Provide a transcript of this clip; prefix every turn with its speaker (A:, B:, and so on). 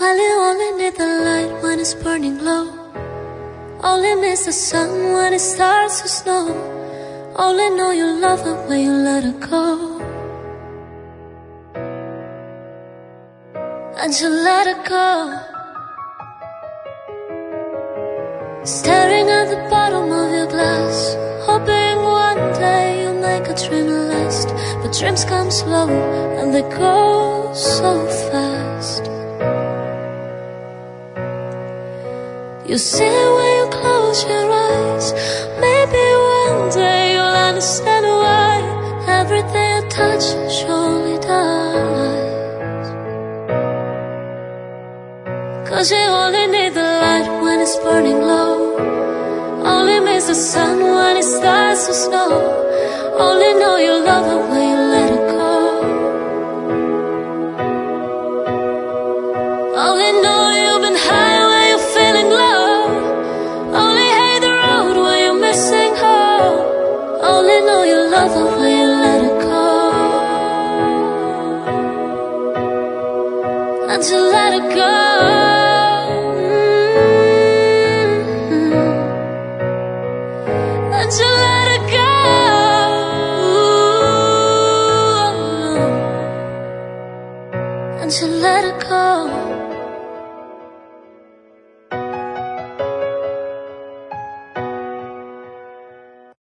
A: Well, you only need the light when it's burning low. Only miss the sun when it starts to snow. Only know you love her when you let her go. And you let her go. Staring at the bottom of your glass, hoping one day you'll make a dream last. But dreams come slow and they go so fast. You see it when you close your eyes. Maybe one day you'll understand why everything you touch surely dies. 'Cause you only need the light when it's burning low. Only miss the sun when it starts to snow. Only know you love her when you let her go. Only know you've been high when you're feeling low. Only hate the road when you're missing home. Only know you love her when you let her go. And you let her go. And you let her go. And you let her go.